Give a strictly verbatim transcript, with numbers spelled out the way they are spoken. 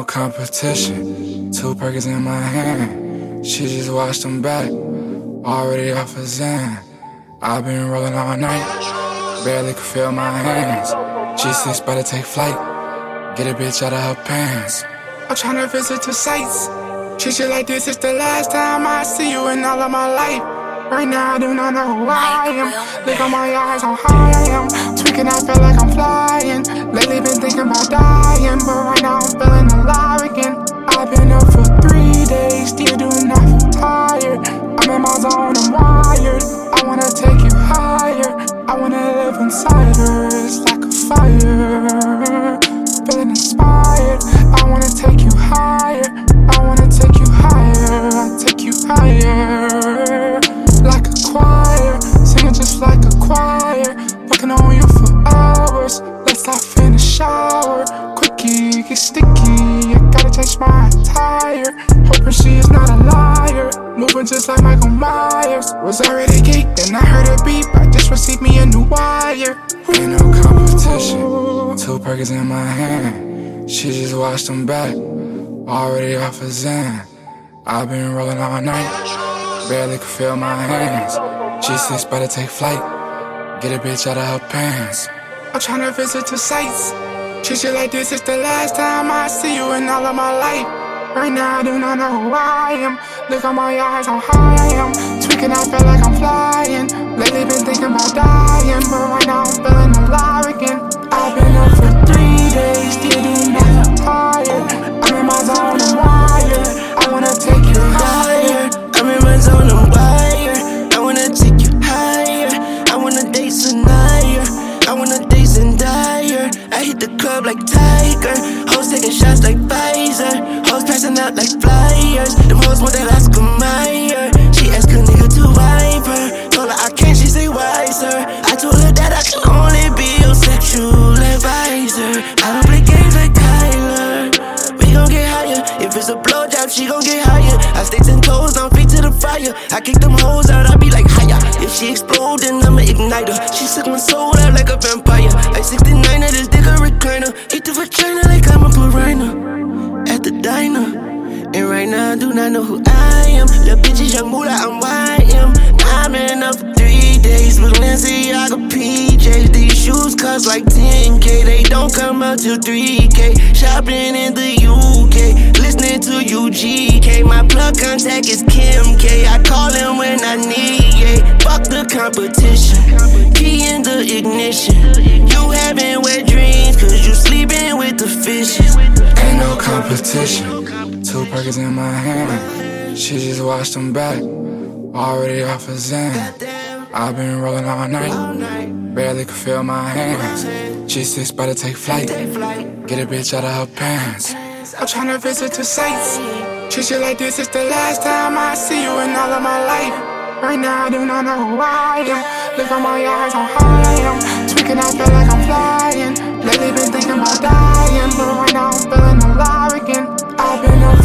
competition. Two Perkins in my hand. She just washed them back. Already off a Zen. I've been rolling all night. Barely could feel my hands. G six about to take flight. Get a bitch out of her pants. I'm tryna visit the sights. Treat you like this, it's the last time I see you in all of my life. Right now I do not know who I am. Look on my eyes, how high I am. Tweaking, I feel like I'm flying. Lately been thinking about dying, but right now I'm feeling alive again. I've been up for three days, still do not feel tired. I'm in my zone, I'm wired. I wanna take you higher. I wanna live inside her, it's like a fire. Feeling inspired, I wanna take you higher. I wanna take you higher, I take you higher. Like a choir, singing just like a choir. Working on you for hours, let's off in the shower. Quickie, get sticky, I gotta change my attire. Hoping she is not a liar, moving just like Michael Myers. Was already geeked and I heard a beep, I just received me a new wire. Ain't no competition, two Perkins in my hand. She just washed them back, already off a Zen. I've been rolling all night, barely could feel my hands. G six about to take flight, get a bitch out of her pants. I'm tryna visit the sights. Treat you like this, it's the last time I see you in all of my life. Right now I do not know who I am. Look on my eyes, how high I am. Tweaking, I feel like I'm flying. Lately been thinking about dying, but right now I'm feeling alive again. I've been up for three days, still do not feel tired. I'm in my zone, I'm wired. I wanna take you higher. I'm in my zone, I'm wired. I wanna take you higher. I wanna date Sanaya. I wanna date Zendaya. I hit the club like Tiger. Hoes taking shots like Pfizer. Hoes passing out like flyers. Them hoes want that Oscar Mayer. She asked a nigga to wipe her. Told her I can't, she say why, sir. I told her that I can only be your sexual advisor. I don't play games like Kyler. We gon' get higher. If it's a blowjob, she gon' get higher. I stay ten toes down, feet to the fire. I kick them hoes out, I be like higher. If she explode, then I'ma ignite her. She suck my soul out like a vampire. Like sixty-nine of this dick a recliner. Eat the vagina like I'm a piranha. At the diner. And right now I do not know who I am. Lil' bitches, young moolah, I'm Y M. I've been up for three days with Balenciaga P Js. These shoes cost like ten K. They don't come out till three K. Shopping in the U K, listening to U G K. My plug contact is Kim K. I call him when I need, yeah. Fuck the competition, key in the ignition. You having wet dreams, cause you sleeping with the fishes. Ain't no competition, two Perkins in my hand. She just washed them back, already off a Zen. I've been rolling all night, barely could feel my hands. G six about to take flight, get a bitch out of her pants. I'm tryna visit the sights. Treat you like this, it's the last time I see you in all of my life. Right now I do not know who I am. Look on my eyes, how high I am. Tweaking, I feel like I'm flying. Lately been thinking about dying, but right now I'm feeling alive again. I've been up